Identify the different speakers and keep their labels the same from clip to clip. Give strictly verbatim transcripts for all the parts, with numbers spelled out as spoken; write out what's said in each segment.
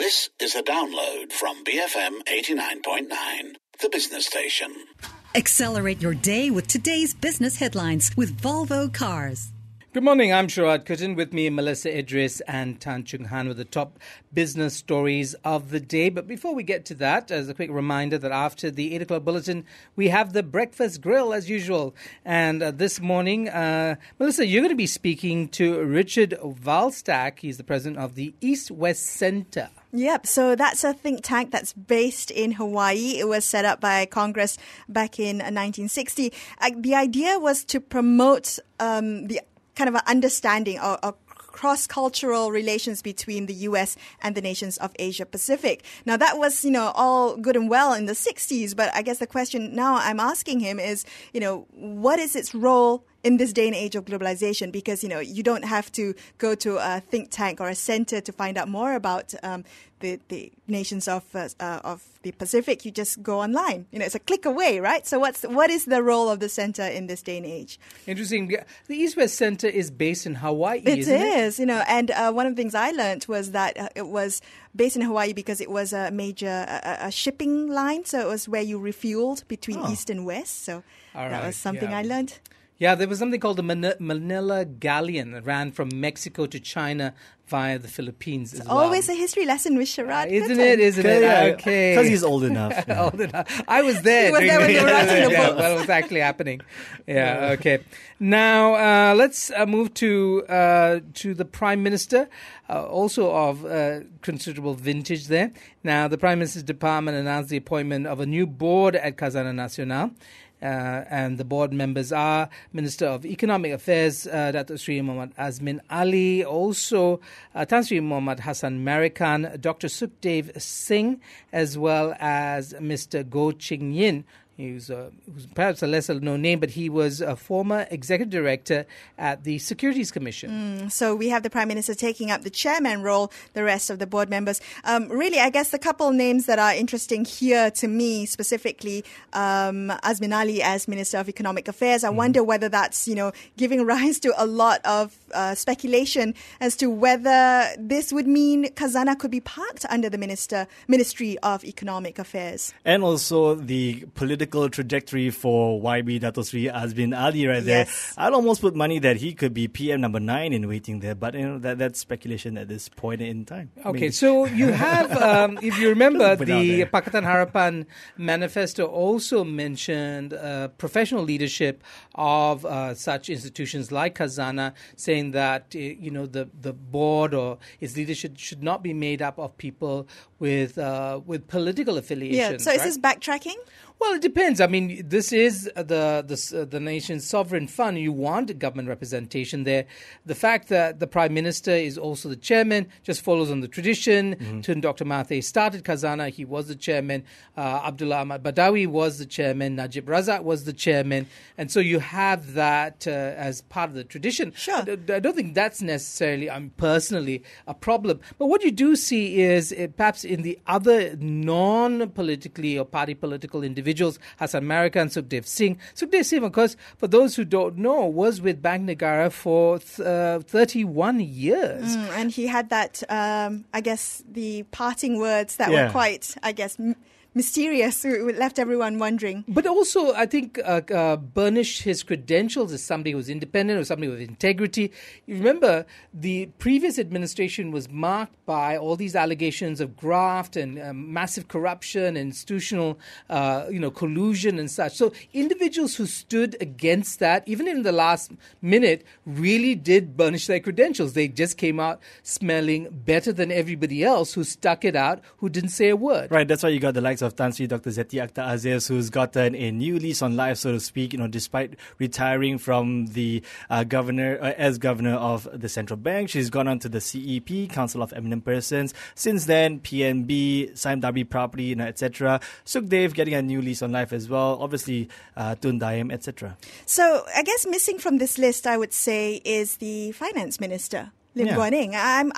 Speaker 1: This is a download from B F M eighty-nine point nine, the business station.
Speaker 2: Accelerate your day with today's business headlines with Volvo Cars.
Speaker 3: Good morning, I'm Sharad Kuttan. With me, Melissa Idris and Tan Chung Han with the top business stories of the day. But before we get to that, as a quick reminder that after the eight o'clock bulletin, we have the breakfast grill as usual. And uh, this morning, uh, Melissa, you're going to be speaking to Richard Valstack. He's the president of the East-West Center.
Speaker 4: Yep, so that's a think tank that's based in Hawaii. It was set up by Congress back in nineteen sixty. Uh, the idea was to promote um, the kind of an understanding or, or cross-cultural relations between the U S and the nations of Asia Pacific. Now, that was, you know, all good and well in the sixties, but I guess the question now I'm asking him is, you know, what is its role in this day and age of globalization? Because, you know, you don't have to go to a think tank or a center to find out more about um, the, the nations of uh, uh, of the Pacific. You just go online. You know, it's a click away, right? So what's what is the role of the center in this day and age?
Speaker 3: Interesting. The East-West Center is based in Hawaii,
Speaker 4: it
Speaker 3: isn't it?
Speaker 4: It is, you know, and uh, one of the things I learned was that uh, it was based in Hawaii because it was a major a, a shipping line. So it was where you refueled between
Speaker 3: Oh.
Speaker 4: East and West. So
Speaker 3: All
Speaker 4: that
Speaker 3: right,
Speaker 4: was something
Speaker 3: yeah.
Speaker 4: I learned.
Speaker 3: Yeah, there was something called the Mani- Manila Galleon that ran from Mexico to China via the Philippines as well.
Speaker 4: Always a history lesson with Sharad.
Speaker 3: Uh, isn't
Speaker 4: Kuttan.
Speaker 3: it? Isn't it? Okay.
Speaker 5: Because he's old enough. Yeah.
Speaker 3: Old enough. I was there.
Speaker 4: He was
Speaker 3: during
Speaker 4: there when they were writing the
Speaker 3: yeah,
Speaker 4: book.
Speaker 3: What was actually happening. Yeah, okay. Now, uh, let's uh, move to uh, to the Prime Minister, uh, also of uh, considerable vintage there. Now, the Prime Minister's Department announced the appointment of a new board at Khazanah Nasional. Uh, and the board members are Minister of Economic Affairs, uh, Dato' Sri Muhammad Azmin Ali, also uh, Tan Sri Muhammad Hassan Marikan, Doctor Sukhdev Singh, as well as Mister Goh Ching Yin. He's uh, who's perhaps a lesser-known name, but he was a former executive director at the Securities Commission.
Speaker 4: Mm, so we have the Prime Minister taking up the chairman role, the rest of the board members. Um, really, I guess the couple names that are interesting here to me specifically, um, Azmin Ali as Minister of Economic Affairs. I mm. wonder whether that's, you know, giving rise to a lot of uh, speculation as to whether this would mean Khazanah could be parked under the Minister Ministry of Economic Affairs.
Speaker 5: And also the political trajectory for Y B Dato' Sri Azmin Ali right there.
Speaker 4: Yes.
Speaker 5: I'd almost put money that he could be P M number nine in waiting there, but you know that that's speculation at this point in time.
Speaker 3: Okay,
Speaker 5: Maybe.
Speaker 3: so you have, um, if you remember,
Speaker 5: Put it out
Speaker 3: the
Speaker 5: there.
Speaker 3: Pakatan Harapan manifesto also mentioned uh, professional leadership of uh, such institutions like Khazanah, saying that uh, you know the, the board or its leadership should not be made up of people with uh, with political affiliations.
Speaker 4: Yeah. So is
Speaker 3: right?
Speaker 4: this backtracking?
Speaker 3: Well, it depends. I mean, this is the the, uh, the nation's sovereign fund. You want government representation there. The fact that the Prime Minister is also the chairman just follows on the tradition.
Speaker 5: Mm-hmm.
Speaker 3: Tun Doctor Mahathir started Khazanah. He was the chairman. Uh, Abdullah Ahmad Badawi was the chairman. Najib Razak was the chairman. And so you have that uh, as part of the tradition.
Speaker 4: Sure.
Speaker 3: I, d- I don't think that's necessarily, um, personally, a problem. But what you do see is uh, perhaps in the other non-politically or party political individuals, Hassan Marikan, Sukhdev Singh. Sukhdev Singh, of course, for those who don't know, was with Bank Negara for th- uh, thirty-one years.
Speaker 4: Mm, and he had that, um, I guess, the parting words that
Speaker 5: Yeah.
Speaker 4: were quite, I guess, m- mysterious. It left everyone wondering.
Speaker 3: But also, I think, uh, uh, burnished his credentials as somebody who was independent or somebody with integrity. You remember, the previous administration was marked by all these allegations of graft and um, massive corruption, and institutional, uh, you know, collusion and such. So individuals who stood against that, even in the last minute, really did burnish their credentials. They just came out smelling better than everybody else who stuck it out, who didn't say a word.
Speaker 5: Right, that's why you got the likes of Tan Sri Doctor Zeti Akhtar Aziz, who's gotten a new lease on life, so to speak, you know, despite retiring from the uh, governor, uh, as governor of the central bank. She's gone on to the C E P, Council of Eminent Persons. Since then, P N B, Sime Darby Property, you know, et cetera. Sukhdev getting a new lease on life as well. Obviously, uh, Tun Dayam, et cetera.
Speaker 4: So I guess missing from this list, I would say, is the finance minister, Lim
Speaker 5: Yeah.
Speaker 4: Guan Eng. I'm, I'm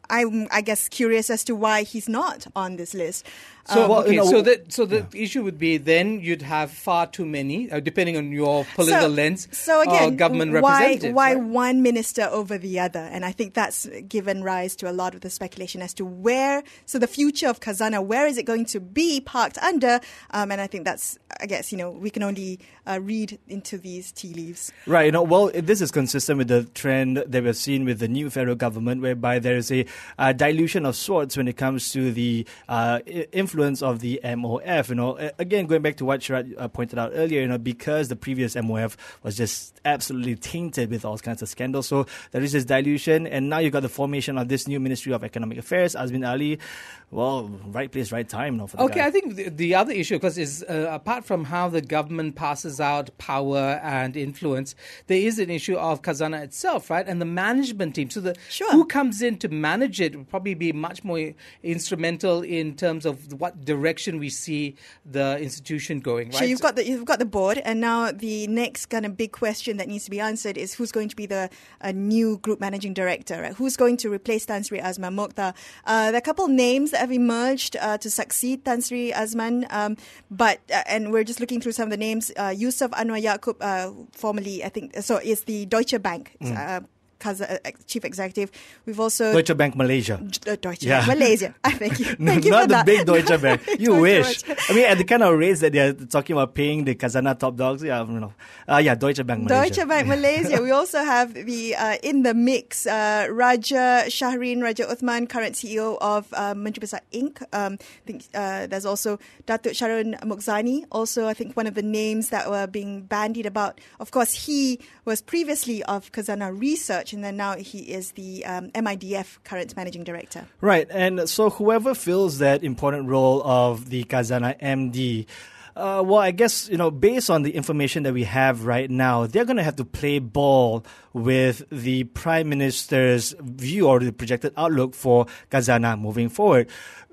Speaker 4: I'm, I guess, curious as to why he's not on this list.
Speaker 3: So,
Speaker 4: Um,
Speaker 3: okay,
Speaker 5: you know,
Speaker 3: so the so the issue would be then you'd have far too many, uh, depending on your political
Speaker 4: so,
Speaker 3: lens.
Speaker 4: So
Speaker 3: uh,
Speaker 4: again,
Speaker 3: government
Speaker 4: why
Speaker 3: representatives.
Speaker 4: why
Speaker 3: right?
Speaker 4: one minister over the other? And I think that's given rise to a lot of the speculation as to where. So the future of Khazanah, where is it going to be parked under? Um, and I think that's, I guess, you know, we can only uh, read into these tea leaves.
Speaker 5: Right, you know, well, this is consistent with the trend that we've seen with the new federal government, whereby there is a uh, dilution of sorts when it comes to the uh, I- influence of the M O F. You know, again, going back to what Sharath uh, pointed out earlier, you know, because the previous M O F was just absolutely tainted with all kinds of scandals, so there is this dilution, and now you got the formation of this new Ministry of Economic Affairs, Azmin Ali. Well, right place, right time, you know, for the
Speaker 3: Okay,
Speaker 5: guy.
Speaker 3: I think the, the other issue, because is uh, apart from how the government passes out power and influence, there is an issue of Khazanah itself, right? And the management team. So the
Speaker 4: Sure.
Speaker 3: who comes in to manage it will probably be much more instrumental in terms of what direction we see the institution going, right?
Speaker 4: So you've got the you've got the board, and now the next kind of big question that needs to be answered is who's going to be the uh, new group managing director, right? Who's going to replace Tan Sri Azman Mokhtar? Uh, there are a couple of names that have emerged uh, to succeed Tan Sri Azman, um, but uh, and we're just looking through some of the names. Uh, Yusuf Anwar Yaakob, uh, formerly I think so, is the Deutsche Bank.
Speaker 5: Mm.
Speaker 4: Uh, Kaz- uh, chief executive. We've also
Speaker 5: Deutsche Bank Malaysia.
Speaker 4: uh, Deutsche
Speaker 5: Yeah.
Speaker 4: Bank Malaysia. I thank you.
Speaker 5: No,
Speaker 4: Thank you
Speaker 5: not
Speaker 4: for
Speaker 5: the
Speaker 4: that.
Speaker 5: big Deutsche Bank. You
Speaker 4: Deutsche
Speaker 5: wish.
Speaker 4: Bank.
Speaker 5: I mean, at the kind of rates that they're talking about paying the Khazanah top dogs, yeah, I don't know. Uh, yeah, Deutsche Bank Malaysia.
Speaker 4: Deutsche Bank Malaysia. We also have the uh, in the mix uh, Raja Shahrin Raja Uthman, current C E O of uh, Menteri Besar Incorporated. Um, I think uh, there's also Datuk Sharon Mukhzani, also I think one of the names that were being bandied about. Of course, he was previously of Khazanah Research, and then now he is the um, M I D F current managing director.
Speaker 5: Right, and so whoever fills that important role of the Khazanah M D, uh, well, I guess, you know, based on the information that we have right now, they're going to have to play ball with the Prime Minister's view or the projected outlook for Khazanah moving forward.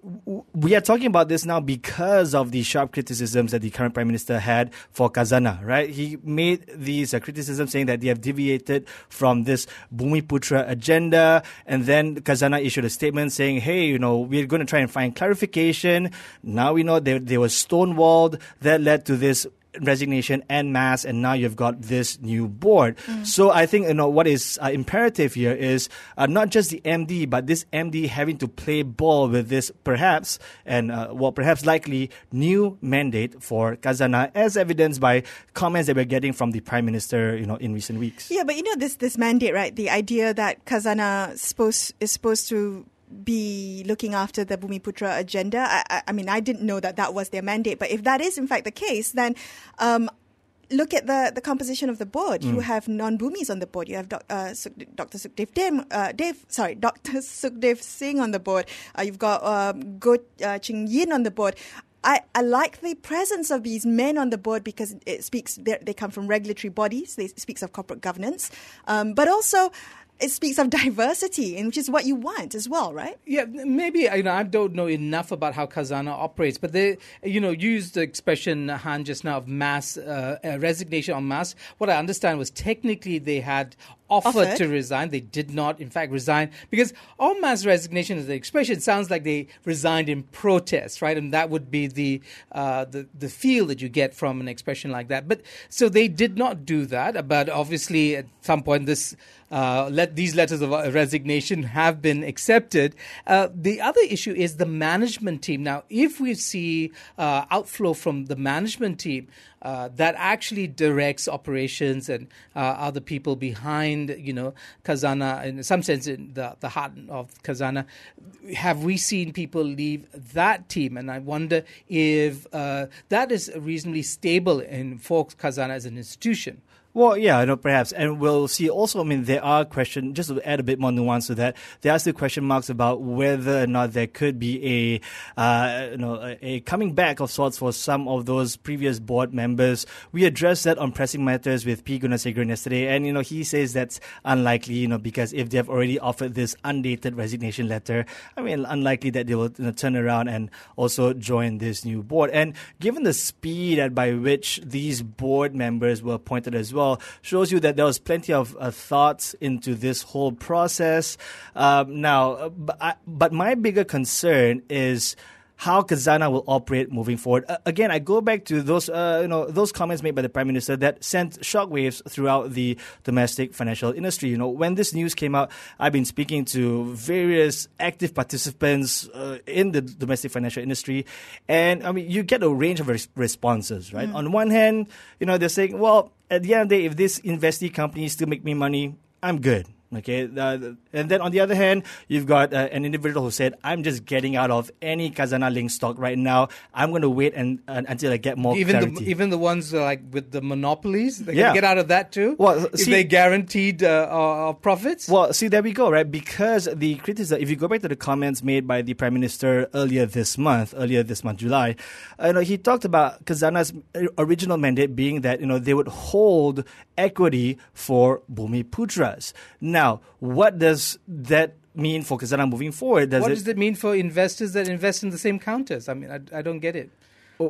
Speaker 5: We are talking about this now because of the sharp criticisms that the current Prime Minister had for Khazanah, right? He made these uh, criticisms saying that they have deviated from this Bumiputra agenda, and then Khazanah issued a statement saying, hey, you know, we're going to try and find clarification. Now we know they, they were stonewalled. That led to this resignation en masse, and now you've got this new board. Mm. So I think, you know, what is uh, imperative here is uh, not just the M D, but this M D having to play ball with this perhaps, and uh, well, perhaps likely new mandate for Khazanah, as evidenced by comments that we're getting from the Prime Minister, you know, in recent weeks.
Speaker 4: Yeah, but you know, this this mandate, right? The idea that Khazanah supposed is supposed to be looking after the Bumiputra agenda. I, I, I mean, I didn't know that that was their mandate. But if that is in fact the case, then um, look at the, the composition of the board. Mm. You have non-Bumis on the board. You have doc, uh, Suk, Doctor Sukhdev Dem, uh, Dev, sorry, Doctor Sukhdev Singh on the board. Uh, you've got um, Goh uh, Ching Yin on the board. I, I like the presence of these men on the board because it speaks. They come from regulatory bodies. They speaks of corporate governance, um, but also it speaks of diversity, and which is what you want as well, right?
Speaker 3: Yeah, maybe, you know, I don't know enough about how Khazanah operates, but they, you know, used the expression, Han, just now of mass uh, uh, resignation en masse. What I understand was technically they had offered, offered to resign. They did not, in fact, resign, because en masse resignation is the expression. It sounds like they resigned in protest, right? And that would be the uh, the the feel that you get from an expression like that. But so they did not do that. But obviously, at some point, this uh, let these letters of resignation have been accepted. Uh, the other issue is the management team. Now, if we see uh, outflow from the management team, Uh, that actually directs operations and uh, other people behind, you know, Khazanah, in some sense, in the, the heart of Khazanah. Have we seen people leave that team? And I wonder if uh, that is reasonably stable in for Khazanah as an institution.
Speaker 5: Well, yeah, I know, perhaps. And we'll see also, I mean, there are questions, just to add a bit more nuance to that, there are still question marks about whether or not there could be a, uh, you know, a, a coming back of sorts for some of those previous board members. We addressed that on Pressing Matters with P. Gunasegaran yesterday, and, you know, he says that's unlikely, you know, because if they've already offered this undated resignation letter, I mean, unlikely that they will, you know, turn around and also join this new board. And given the speed at by which these board members were appointed as well, well, shows you that there was plenty of uh, thoughts into this whole process. Um, now, uh, but, I, but my bigger concern is how Khazanah will operate moving forward. Uh, again, I go back to those, uh, you know, those comments made by the Prime Minister that sent shockwaves throughout the domestic financial industry. You know, when this news came out, I've been speaking to various active participants uh, in the domestic financial industry, and I mean, you get a range of res- responses, right? Mm. On one hand, you know, they're saying, well, at the end of the day, if this investee companies still make me money, I'm good. Okay, uh, and then on the other hand, you've got uh, an individual who said, "I'm just getting out of any Khazanah linked stock right now. I'm going to wait and, uh, until I get more
Speaker 3: even
Speaker 5: clarity."
Speaker 3: The, even the ones uh, like with the monopolies, they
Speaker 5: yeah.
Speaker 3: can get out of that too.
Speaker 5: Well,
Speaker 3: if
Speaker 5: see,
Speaker 3: they guaranteed uh, uh, profits.
Speaker 5: Well, see, there we go, right? Because the criticism, if you go back to the comments made by the Prime Minister earlier this month, earlier this month, July, uh, you know, he talked about Khazanah's original mandate being that, you know, they would hold equity for Bumiputras. Now, what does that mean for Khazanah moving forward? Does
Speaker 3: what
Speaker 5: it,
Speaker 3: does it mean for investors that invest in the same counters? I mean, I, I don't get it.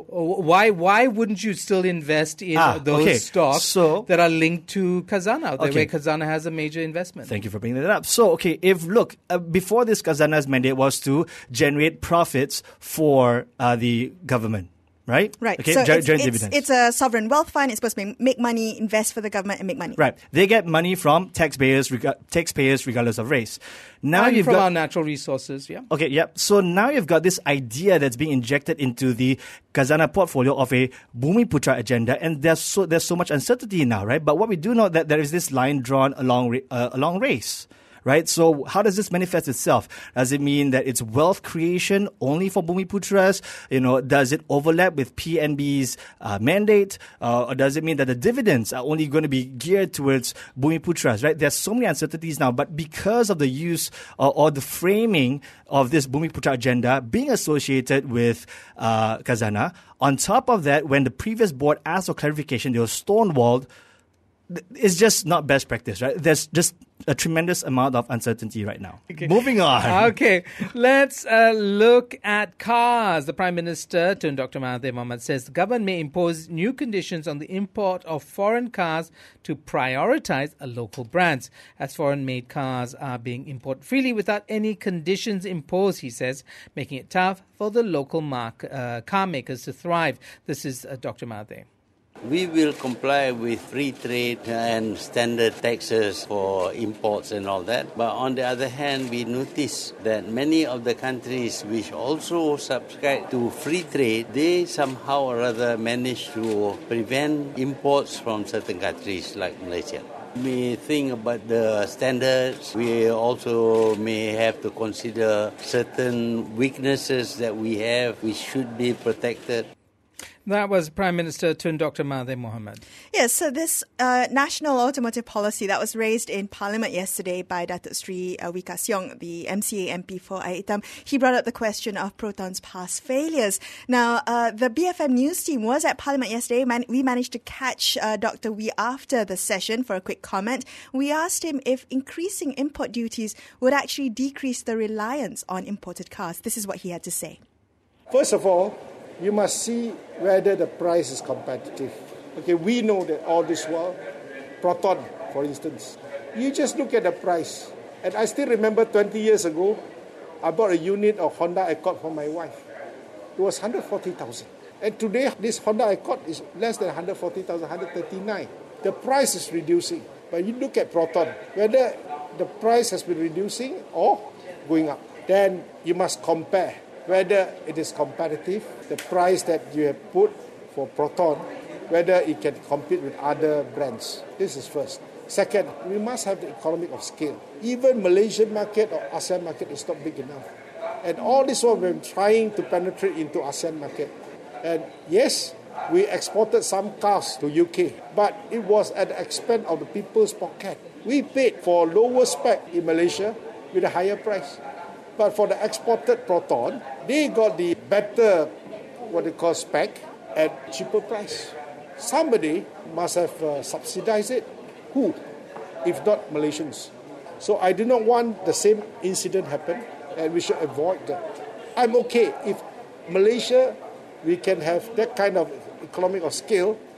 Speaker 3: Why why wouldn't you still invest in
Speaker 5: ah,
Speaker 3: those
Speaker 5: okay.
Speaker 3: stocks
Speaker 5: so,
Speaker 3: that are linked to Khazanah,
Speaker 5: okay.
Speaker 3: where Khazanah has a major investment?
Speaker 5: Thank you for bringing that up. So, okay, if, look, uh, before this, Khazanah's mandate was to generate profits for uh, the government. Right?
Speaker 4: Right.
Speaker 5: Okay,
Speaker 4: so
Speaker 5: Ger-
Speaker 4: it's,
Speaker 5: it's,
Speaker 4: it's a sovereign wealth fund. It's supposed to make money, invest for the government, and make money.
Speaker 5: Right. They get money from taxpayers, reg- taxpayers regardless of race. Now
Speaker 3: and
Speaker 5: you've
Speaker 3: from
Speaker 5: got
Speaker 3: our natural resources, yeah.
Speaker 5: Okay, yeah. So now you've got this idea that's being injected into the Khazanah portfolio of a Bumiputra agenda, and there's so there's so much uncertainty now, right? But what we do know that there is this line drawn along uh, along race. Right? So how does this manifest itself? Does it mean that it's wealth creation only for Bumiputras? You know, does it overlap with P N B's uh, mandate? Uh, or does it mean that the dividends are only going to be geared towards Bumiputras? Right? There's so many uncertainties now, but because of the use uh, or the framing of this Bumiputra agenda being associated with uh, Khazanah, on top of that, when the previous board asked for clarification, they were stonewalled. It's just not best practice, right? There's just a tremendous amount of uncertainty right now.
Speaker 3: Okay.
Speaker 5: Moving on.
Speaker 3: Okay, let's uh, look at cars. The Prime Minister, Tun Doctor Mahathir Mohamad, says the government may impose new conditions on the import of foreign cars to prioritize a local brands, as foreign-made cars are being imported freely without any conditions imposed, he says, making it tough for the local mark, uh, car makers to thrive. This is uh, Doctor Mahathir.
Speaker 6: We will comply with free trade and standard taxes for imports and all that. But on the other hand, we notice that many of the countries which also subscribe to free trade, they somehow or other manage to prevent imports from certain countries like Malaysia. We think about the standards. We also may have to consider certain weaknesses that we have which should be protected.
Speaker 3: That was Prime Minister Tun Doctor Mahathir Mohamad.
Speaker 4: Yes, so this uh, national automotive policy that was raised in Parliament yesterday by Datuk Sri uh, Wee Ka Siong, the M C A M P for Air Hitam, he brought up the question of Proton's past failures. Now, uh, the B F M news team was at Parliament yesterday. Man- we managed to catch uh, Doctor Wee after the session for a quick comment. We asked him if increasing import duties would actually decrease the reliance on imported cars. This is what he had to say.
Speaker 7: First of all, you must see whether the price is competitive. Okay, we know that all this while, Proton, for instance, you just look at the price. And I still remember twenty years ago, I bought a unit of Honda Accord for my wife. It was one hundred forty thousand. And today, this Honda Accord is less than one hundred forty thousand, one hundred thirty-nine. The price is reducing. But you look at Proton, whether the price has been reducing or going up. Then you must compare whether it is competitive, the price that you have put for Proton, whether it can compete with other brands. This is first. Second, we must have the economic of scale. Even Malaysian market or ASEAN market is not big enough. And all this while we're trying to penetrate into ASEAN market. And yes, we exported some cars to U K, but it was at the expense of the people's pocket. We paid for lower spec in Malaysia with a higher price. But for the exported Proton, they got the better, what they call spec, at cheaper price. Somebody must have uh, subsidized it. Who? If not Malaysians. So I do not want the same incident happen, and we should avoid that. I'm okay if Malaysia, we can have that kind of economic of scale,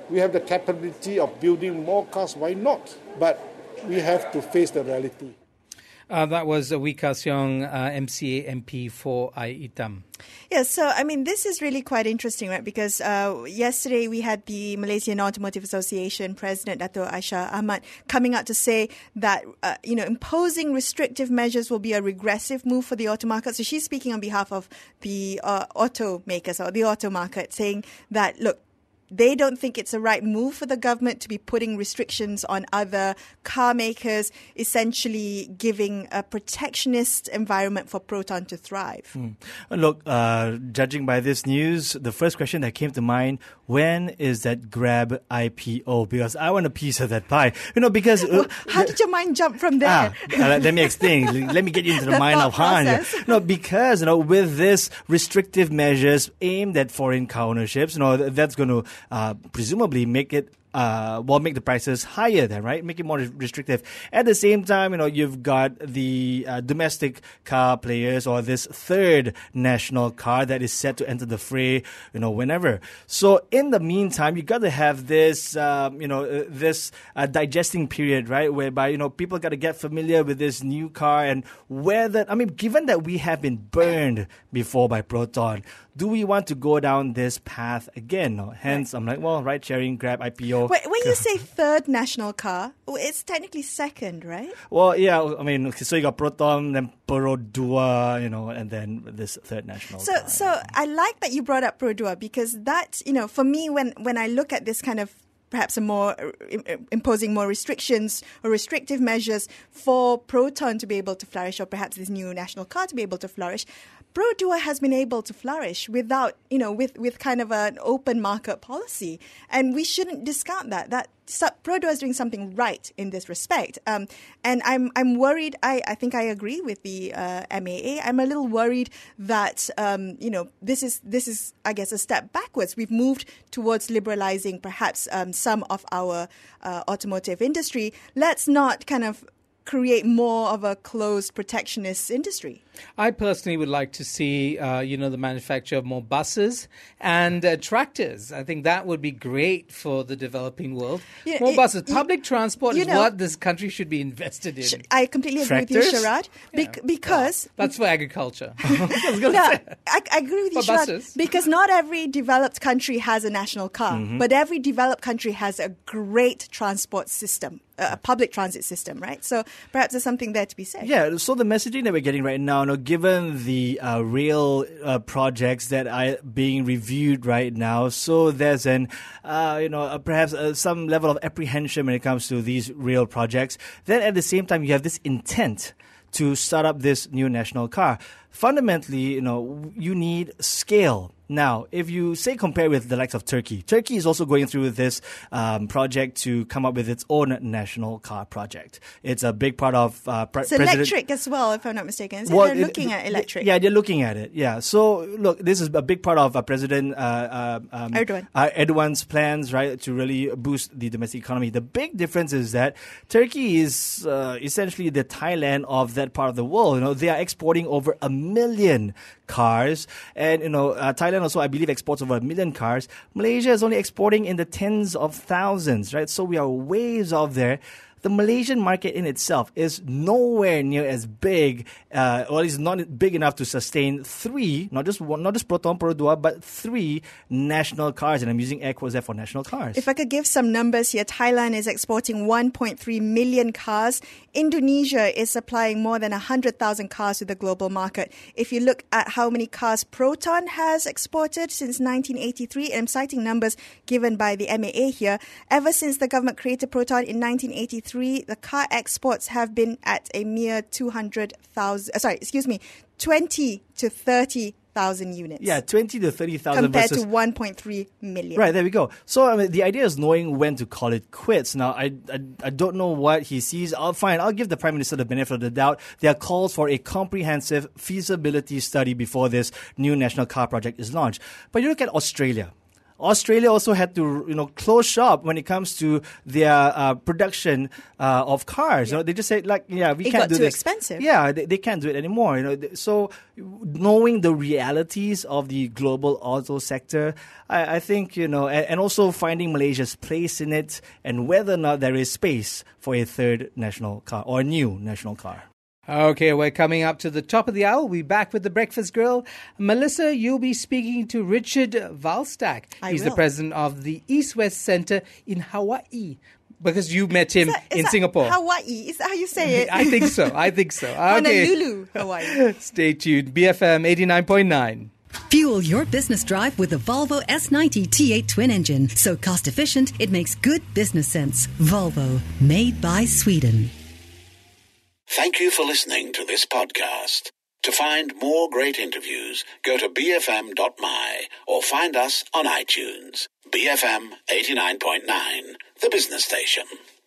Speaker 7: we have the capability of building more cars, why not? But we have to face the reality.
Speaker 3: Uh, that was uh, Wee Ka Siong, uh, M C A M P for Ai Itam.
Speaker 4: Yeah, so I mean, this is really quite interesting, right? Because uh, yesterday we had the Malaysian Automotive Association President Dato' Aisyah Ahmad coming out to say that uh, you know imposing restrictive measures will be a regressive move for the auto market. So she's speaking on behalf of the uh, automakers or the auto market, saying that look, they don't think it's the right move for the government to be putting restrictions on other car makers, essentially giving a protectionist environment for Proton to thrive.
Speaker 5: Mm. Look, uh, judging by this news, the first question that came to mind, when is that Grab I P O? Because I want a piece of that pie. You know, because... Uh,
Speaker 4: well, how did your mind jump from there?
Speaker 5: Ah, uh, let me explain. Let me get you into the,
Speaker 4: the
Speaker 5: mind of Han.
Speaker 4: process.
Speaker 5: No, because, you know, with this restrictive measures aimed at foreign car ownerships, you know, that's going to Uh, presumably make it uh, well, make the prices higher then, right? Make it more restrictive. At the same time, you know, you've got the uh, domestic car players or this third national car that is set to enter the fray, you know, whenever. So in the meantime, you got to have this, um, you know, uh, this uh, digesting period, right? Whereby, you know, people got to get familiar with this new car and whether, I mean, given that we have been burned before by Proton, do we want to go down this path again? No? Hence, I'm like, well, ride sharing, Grab, I P O.
Speaker 4: Wait, when you say third national car, it's technically second, right?
Speaker 5: Well, yeah, I mean, okay, so you got Proton, then Perodua, you know, and then this third national
Speaker 4: So,
Speaker 5: car.
Speaker 4: so I like that you brought up Perodua because that, you know, for me, when, when I look at this kind of perhaps a more uh, imposing more restrictions or restrictive measures for Proton to be able to flourish, or perhaps this new national car to be able to flourish, Perodua has been able to flourish without, you know, with, with kind of an open market policy. And we shouldn't discount that. That Perodua is doing something right in this respect. Um, and I'm I'm worried, I, I think I agree with the uh, M A A. I'm a little worried that, um, you know, this is, this is, I guess, a step backwards. We've moved towards liberalizing perhaps um, some of our uh, automotive industry. Let's not kind of create more of a closed protectionist industry.
Speaker 3: I personally would like to see, uh, you know, the manufacture of more buses and uh, tractors. I think that would be great for the developing world.
Speaker 4: Yeah,
Speaker 3: more
Speaker 4: it-
Speaker 3: buses.
Speaker 4: you-
Speaker 3: Public transport
Speaker 4: you
Speaker 3: is
Speaker 4: know-
Speaker 3: what this country should be invested in.
Speaker 4: Sh- I completely agree with you,
Speaker 5: Tractors?
Speaker 4: Sharad, bec-
Speaker 3: Yeah.
Speaker 4: because...
Speaker 3: That's for agriculture.
Speaker 4: No, I, I agree with you,
Speaker 3: For
Speaker 4: Sharad,
Speaker 3: buses.
Speaker 4: because not every developed country has a national car, but every developed country has a great transport system, a public transit system, right? So perhaps there's something there to be said.
Speaker 5: Yeah, so the messaging that we're getting right now, you know, given the uh, rail uh, projects that are being reviewed right now, so there's an, uh, you know, uh, perhaps uh, some level of apprehension when it comes to these rail projects. Then at the same time, you have this intent to start up this new national car. Fundamentally, you know, you need scale. Now, if you say compare with the likes of Turkey, Turkey is also going through this um, project to come up with its own national car project. It's a big part of uh, pre-
Speaker 4: It's
Speaker 5: President.
Speaker 4: electric as well, if I'm not mistaken. So
Speaker 5: Well,
Speaker 4: they're
Speaker 5: it-
Speaker 4: looking at electric.
Speaker 5: Yeah, they're looking at it. Yeah. So, look, this is a big part of uh, President uh, uh, um,
Speaker 4: Erdogan.
Speaker 5: Uh, Erdogan's plans, right, to really boost the domestic economy. The big difference is that Turkey is uh, essentially the Thailand of that part of the world. You know, they are exporting over a million cars, and you know, uh, Thailand also, I believe, exports over a million cars. Malaysia is only exporting in the tens of thousands, right? So we are ways off there. The Malaysian market in itself is nowhere near as big, uh, or is not big enough to sustain three, not just one, not just Proton, Perodua, but three national cars. And I'm using air quotes there for national cars.
Speaker 4: If I could give some numbers here, Thailand is exporting one point three million cars. Indonesia is supplying more than one hundred thousand cars to the global market. If you look at how many cars Proton has exported since nineteen eighty-three, and I'm citing numbers given by the M A A here, ever since the government created Proton in nineteen eighty-three, the car exports have been at a mere two hundred thousand, uh, sorry, excuse me, twenty to thirty thousand units.
Speaker 5: Yeah, twenty to thirty thousand
Speaker 4: compared
Speaker 5: versus
Speaker 4: to one point three million.
Speaker 5: Right, there we go. So I mean, the idea is knowing when to call it quits. Now, I, I I don't know what he sees. I'll fine. I'll give the Prime Minister the benefit of the doubt. There are calls for a comprehensive feasibility study before this new national car project is launched. But you look at Australia. Australia also had to, you know, close shop when it comes to their uh, production uh, of cars. Yeah. You know, they just said like, yeah, we
Speaker 4: it
Speaker 5: can't
Speaker 4: got
Speaker 5: do
Speaker 4: too
Speaker 5: this.
Speaker 4: expensive.
Speaker 5: Yeah, they, they can't do it anymore. You know, so knowing the realities of the global auto sector, I, I think, you know, and, and also finding Malaysia's place in it and whether or not there is space for a third national car or a new national car.
Speaker 3: Okay, we're coming up to the top of the hour. We'll be back with the Breakfast Grill. Melissa, you'll be speaking to Richard Valstack.
Speaker 4: I
Speaker 3: He's
Speaker 4: will.
Speaker 3: the president of the East-West Center in Hawaii, because you met him
Speaker 4: Is that- is
Speaker 3: in
Speaker 4: that
Speaker 3: Singapore.
Speaker 4: Hawaii, is that how you say it?
Speaker 3: I think so. I think so. Okay.
Speaker 4: Honolulu, Hawaii.
Speaker 3: Stay tuned. B F M eighty-nine point nine.
Speaker 2: Fuel your business drive with the Volvo S ninety T eight twin engine. So cost efficient, it makes good business sense. Volvo, made by Sweden.
Speaker 1: Thank you for listening to this podcast. To find more great interviews, go to b f m dot m y or find us on iTunes. B F M eighty-nine point nine, the business station.